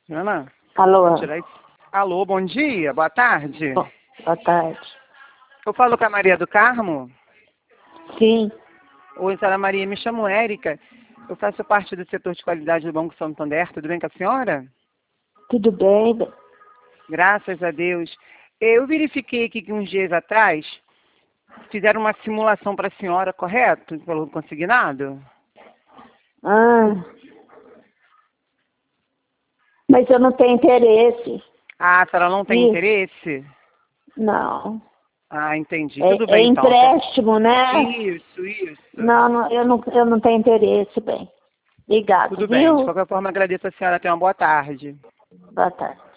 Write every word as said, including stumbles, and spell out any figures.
Ana? Alô? Tirar isso. Alô, bom dia, boa tarde. Bom, boa tarde. Eu falo com a Maria do Carmo? Sim. Oi, senhora Maria, me chamo Érica. Eu faço parte do setor de qualidade do Banco Santander. Tudo bem com a senhora? Tudo bem? Graças a Deus. Eu verifiquei aqui que uns dias atrás fizeram uma simulação para a senhora, correto? Pelo consignado? Ah, mas eu não tenho interesse. Ah, a senhora não tem Isso. interesse? Não. Ah, entendi. É, Tudo é bem, então. empréstimo, né? Isso, isso. Não, não, eu não, eu não tenho interesse, bem. Obrigado, Tudo bem. De viu? qualquer forma, agradeço a senhora. Tenha uma boa tarde. Boa tarde.